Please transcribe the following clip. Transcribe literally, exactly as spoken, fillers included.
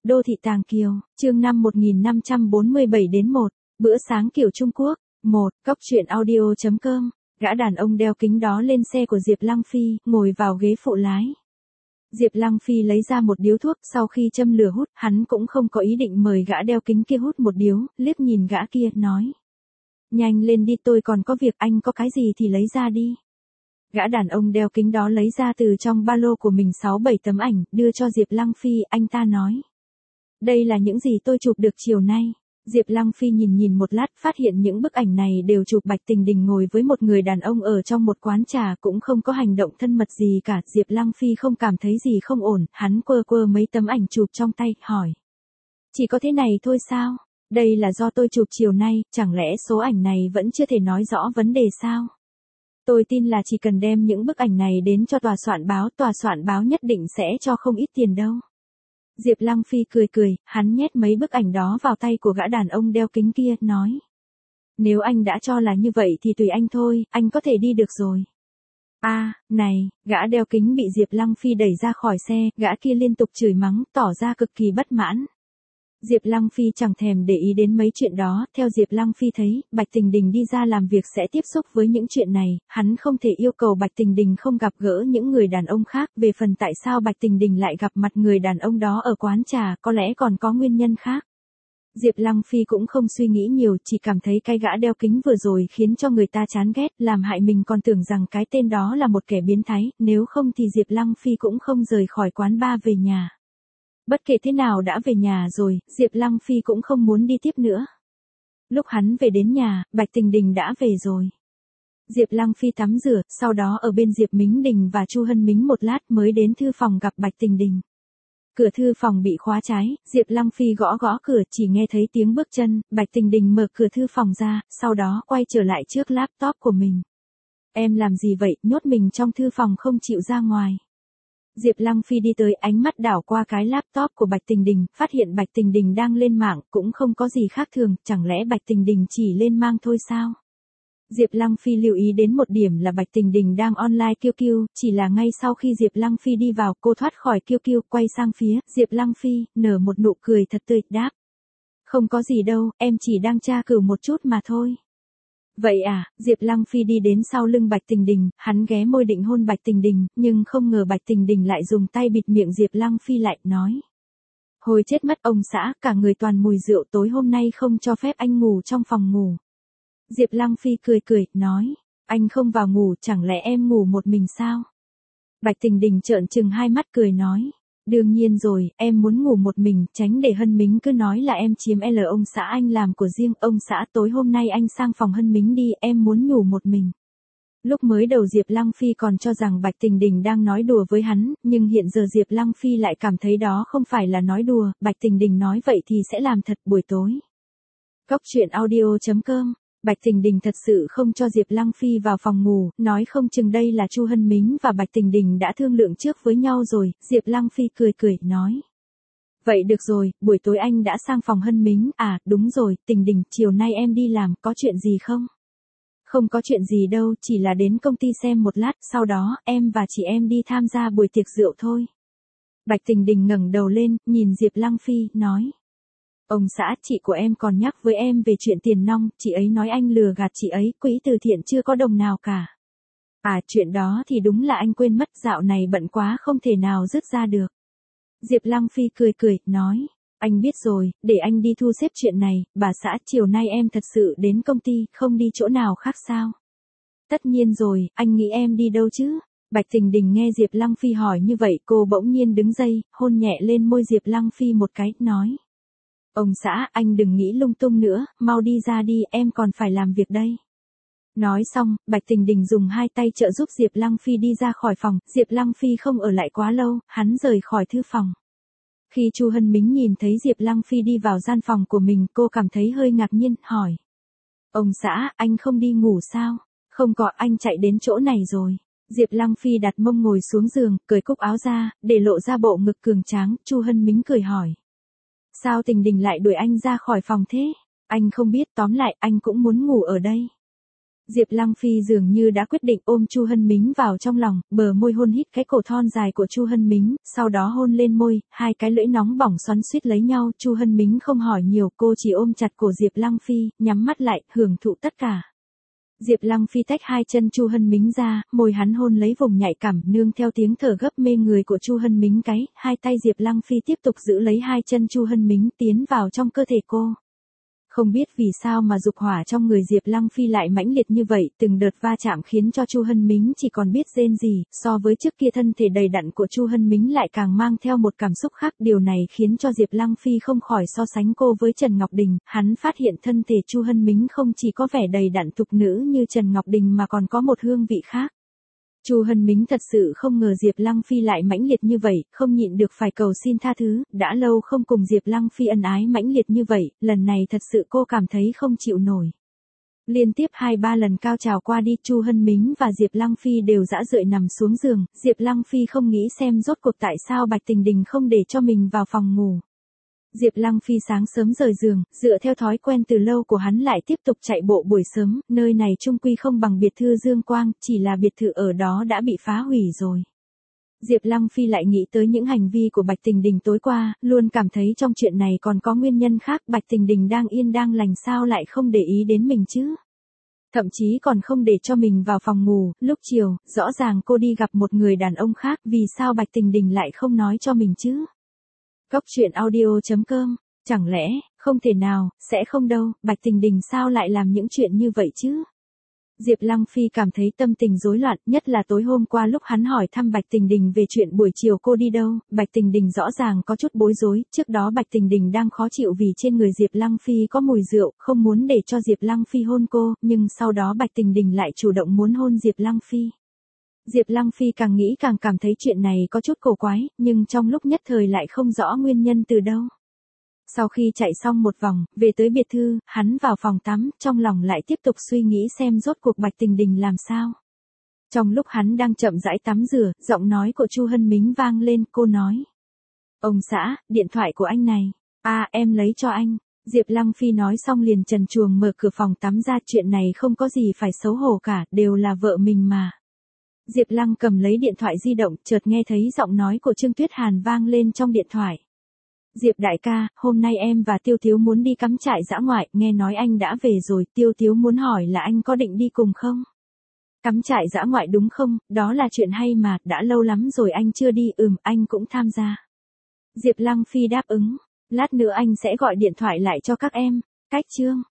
Đô thị Tàng Kiều, chương năm một nghìn năm trăm bốn mươi bảy đến một, bữa sáng kiểu Trung Quốc. một. Cóc truyện audio chấm com. Gã đàn ông đeo kính đó lên xe của Diệp Lăng Phi, ngồi vào ghế phụ lái. Diệp Lăng Phi lấy ra một điếu thuốc, sau khi châm lửa hút, hắn cũng không có ý định mời gã đeo kính kia hút một điếu, liếc nhìn gã kia, nói. Nhanh lên đi, tôi còn có việc, anh có cái gì thì lấy ra đi. Gã đàn ông đeo kính đó lấy ra từ trong ba lô của mình sáu bảy tấm ảnh, đưa cho Diệp Lăng Phi, anh ta nói. Đây là những gì tôi chụp được chiều nay. Diệp Lăng Phi nhìn nhìn một lát, phát hiện những bức ảnh này đều chụp Bạch Tình Đình ngồi với một người đàn ông ở trong một quán trà, cũng không có hành động thân mật gì cả. Diệp Lăng Phi không cảm thấy gì không ổn, hắn quơ quơ mấy tấm ảnh chụp trong tay, hỏi. Chỉ có thế này thôi sao? Đây là do tôi chụp chiều nay, chẳng lẽ số ảnh này vẫn chưa thể nói rõ vấn đề sao? Tôi tin là chỉ cần đem những bức ảnh này đến cho tòa soạn báo, tòa soạn báo nhất định sẽ cho không ít tiền đâu. Diệp Lăng Phi cười cười, hắn nhét mấy bức ảnh đó vào tay của gã đàn ông đeo kính kia, nói. Nếu anh đã cho là như vậy thì tùy anh thôi, anh có thể đi được rồi. A, à, này, gã đeo kính bị Diệp Lăng Phi đẩy ra khỏi xe, gã kia liên tục chửi mắng, tỏ ra cực kỳ bất mãn. Diệp Lăng Phi chẳng thèm để ý đến mấy chuyện đó, theo Diệp Lăng Phi thấy, Bạch Tình Đình đi ra làm việc sẽ tiếp xúc với những chuyện này, hắn không thể yêu cầu Bạch Tình Đình không gặp gỡ những người đàn ông khác, về phần tại sao Bạch Tình Đình lại gặp mặt người đàn ông đó ở quán trà, có lẽ còn có nguyên nhân khác. Diệp Lăng Phi cũng không suy nghĩ nhiều, chỉ cảm thấy cái gã đeo kính vừa rồi khiến cho người ta chán ghét, làm hại mình còn tưởng rằng cái tên đó là một kẻ biến thái, nếu không thì Diệp Lăng Phi cũng không rời khỏi quán bar về nhà. Bất kể thế nào đã về nhà rồi, Diệp Lăng Phi cũng không muốn đi tiếp nữa. Lúc hắn về đến nhà, Bạch Tình Đình đã về rồi. Diệp Lăng Phi tắm rửa, sau đó ở bên Diệp Mính Đình và Chu Hân Mính một lát mới đến thư phòng gặp Bạch Tình Đình. Cửa thư phòng bị khóa trái, Diệp Lăng Phi gõ gõ cửa, chỉ nghe thấy tiếng bước chân, Bạch Tình Đình mở cửa thư phòng ra, sau đó quay trở lại trước laptop của mình. Em làm gì vậy, nhốt mình trong thư phòng không chịu ra ngoài. Diệp Lăng Phi đi tới, ánh mắt đảo qua cái laptop của Bạch Tình Đình, phát hiện Bạch Tình Đình đang lên mạng, cũng không có gì khác thường, chẳng lẽ Bạch Tình Đình chỉ lên mạng thôi sao? Diệp Lăng Phi lưu ý đến một điểm là Bạch Tình Đình đang online Q Q, chỉ là ngay sau khi Diệp Lăng Phi đi vào, cô thoát khỏi Q Q, quay sang phía Diệp Lăng Phi, nở một nụ cười thật tươi, đáp. Không có gì đâu, em chỉ đang tra cứu một chút mà thôi. Vậy à, Diệp Lăng Phi đi đến sau lưng Bạch Tình Đình, hắn ghé môi định hôn Bạch Tình Đình, nhưng không ngờ Bạch Tình Đình lại dùng tay bịt miệng Diệp Lăng Phi lại, nói. Hồi chết mất ông xã, cả người toàn mùi rượu, tối hôm nay không cho phép anh ngủ trong phòng ngủ. Diệp Lăng Phi cười cười, nói, anh không vào ngủ, chẳng lẽ em ngủ một mình sao? Bạch Tình Đình trợn trừng hai mắt cười nói. Đương nhiên rồi, em muốn ngủ một mình, tránh để Hân Mính cứ nói là em chiếm L ông xã anh làm của riêng, ông xã tối hôm nay anh sang phòng Hân Mính đi, em muốn ngủ một mình. Lúc mới đầu Diệp Lăng Phi còn cho rằng Bạch Tình Đình đang nói đùa với hắn, nhưng hiện giờ Diệp Lăng Phi lại cảm thấy đó không phải là nói đùa, Bạch Tình Đình nói vậy thì sẽ làm thật buổi tối. Cóc truyện audio chấm com. Bạch Tình Đình thật sự không cho Diệp Lăng Phi vào phòng ngủ, nói không chừng đây là Chu Hân Mính và Bạch Tình Đình đã thương lượng trước với nhau rồi, Diệp Lăng Phi cười cười, nói. Vậy được rồi, buổi tối anh đã sang phòng Hân Mính, à, đúng rồi, Tình Đình, chiều nay em đi làm, có chuyện gì không? Không có chuyện gì đâu, chỉ là đến công ty xem một lát, sau đó, em và chị em đi tham gia buổi tiệc rượu thôi. Bạch Tình Đình ngẩng đầu lên, nhìn Diệp Lăng Phi, nói. Ông xã, chị của em còn nhắc với em về chuyện tiền nong, chị ấy nói anh lừa gạt chị ấy, quỹ từ thiện chưa có đồng nào cả. À, chuyện đó thì đúng là anh quên mất, dạo này bận quá không thể nào dứt ra được. Diệp Lăng Phi cười cười, nói, anh biết rồi, để anh đi thu xếp chuyện này, bà xã, chiều nay em thật sự đến công ty, không đi chỗ nào khác sao? Tất nhiên rồi, anh nghĩ em đi đâu chứ? Bạch Tình Đình nghe Diệp Lăng Phi hỏi như vậy, cô bỗng nhiên đứng dậy, hôn nhẹ lên môi Diệp Lăng Phi một cái, nói. Ông xã, anh đừng nghĩ lung tung nữa, mau đi ra đi, em còn phải làm việc đây. Nói xong, Bạch Tình Đình dùng hai tay trợ giúp Diệp Lăng Phi đi ra khỏi phòng, Diệp Lăng Phi không ở lại quá lâu, hắn rời khỏi thư phòng. Khi Chu Hân Mính nhìn thấy Diệp Lăng Phi đi vào gian phòng của mình, cô cảm thấy hơi ngạc nhiên, hỏi. Ông xã, anh không đi ngủ sao? Không có, anh chạy đến chỗ này rồi. Diệp Lăng Phi đặt mông ngồi xuống giường, cởi cúc áo ra, để lộ ra bộ ngực cường tráng, Chu Hân Mính cười hỏi. Sao Tình Đình lại đuổi anh ra khỏi phòng thế? Anh không biết, tóm lại, anh cũng muốn ngủ ở đây. Diệp Lăng Phi dường như đã quyết định ôm Chu Hân Mính vào trong lòng, bờ môi hôn hít cái cổ thon dài của Chu Hân Mính, sau đó hôn lên môi, hai cái lưỡi nóng bỏng xoắn xuýt lấy nhau, Chu Hân Mính không hỏi nhiều, cô chỉ ôm chặt cổ Diệp Lăng Phi, nhắm mắt lại, hưởng thụ tất cả. Diệp Lăng Phi tách hai chân Chu Hân Mính ra, môi hắn hôn lấy vùng nhạy cảm, nương theo tiếng thở gấp mê người của Chu Hân Mính cái, hai tay Diệp Lăng Phi tiếp tục giữ lấy hai chân Chu Hân Mính tiến vào trong cơ thể cô. Không biết vì sao mà dục hỏa trong người Diệp Lăng Phi lại mãnh liệt như vậy, từng đợt va chạm khiến cho Chu Hân Mính chỉ còn biết rên rỉ, so với trước kia thân thể đầy đặn của Chu Hân Mính lại càng mang theo một cảm xúc khác, điều này khiến cho Diệp Lăng Phi không khỏi so sánh cô với Trần Ngọc Đình, hắn phát hiện thân thể Chu Hân Mính không chỉ có vẻ đầy đặn thục nữ như Trần Ngọc Đình mà còn có một hương vị khác. Chu Hân Mính thật sự không ngờ Diệp Lăng Phi lại mãnh liệt như vậy, không nhịn được phải cầu xin tha thứ, đã lâu không cùng Diệp Lăng Phi ân ái mãnh liệt như vậy, lần này thật sự cô cảm thấy không chịu nổi. Liên tiếp hai ba lần cao trào qua đi, Chu Hân Mính và Diệp Lăng Phi đều dã rời nằm xuống giường, Diệp Lăng Phi không nghĩ xem rốt cuộc tại sao Bạch Tình Đình không để cho mình vào phòng ngủ. Diệp Lăng Phi sáng sớm rời giường, dựa theo thói quen từ lâu của hắn lại tiếp tục chạy bộ buổi sớm, nơi này chung quy không bằng biệt thự Dương Quang, chỉ là biệt thự ở đó đã bị phá hủy rồi. Diệp Lăng Phi lại nghĩ tới những hành vi của Bạch Tình Đình tối qua, luôn cảm thấy trong chuyện này còn có nguyên nhân khác, Bạch Tình Đình đang yên đang lành sao lại không để ý đến mình chứ? Thậm chí còn không để cho mình vào phòng ngủ, lúc chiều, rõ ràng cô đi gặp một người đàn ông khác, vì sao Bạch Tình Đình lại không nói cho mình chứ? Cốc truyện audio chấm com, chẳng lẽ, không thể nào, sẽ không đâu, Bạch Tình Đình sao lại làm những chuyện như vậy chứ? Diệp Lăng Phi cảm thấy tâm tình rối loạn, nhất là tối hôm qua lúc hắn hỏi thăm Bạch Tình Đình về chuyện buổi chiều cô đi đâu, Bạch Tình Đình rõ ràng có chút bối rối, trước đó Bạch Tình Đình đang khó chịu vì trên người Diệp Lăng Phi có mùi rượu, không muốn để cho Diệp Lăng Phi hôn cô, nhưng sau đó Bạch Tình Đình lại chủ động muốn hôn Diệp Lăng Phi. Diệp Lăng Phi càng nghĩ càng cảm thấy chuyện này có chút cổ quái, nhưng trong lúc nhất thời lại không rõ nguyên nhân từ đâu. Sau khi chạy xong một vòng, về tới biệt thự, hắn vào phòng tắm, trong lòng lại tiếp tục suy nghĩ xem rốt cuộc Bạch Tình Đình làm sao. Trong lúc hắn đang chậm rãi tắm rửa, giọng nói của Chu Hân Mính vang lên, cô nói. Ông xã, điện thoại của anh này. À, em lấy cho anh. Diệp Lăng Phi nói xong liền trần truồng mở cửa phòng tắm ra, chuyện này không có gì phải xấu hổ cả, đều là vợ mình mà. Diệp Lăng cầm lấy điện thoại di động, chợt nghe thấy giọng nói của Trương Tuyết Hàn vang lên trong điện thoại. Diệp đại ca, hôm nay em và Tiêu Tiếu muốn đi cắm trại dã ngoại, nghe nói anh đã về rồi, Tiêu Tiếu muốn hỏi là anh có định đi cùng không? Cắm trại dã ngoại đúng không, đó là chuyện hay mà, đã lâu lắm rồi anh chưa đi, ừm, anh cũng tham gia. Diệp Lăng Phi đáp ứng, lát nữa anh sẽ gọi điện thoại lại cho các em, cách chương.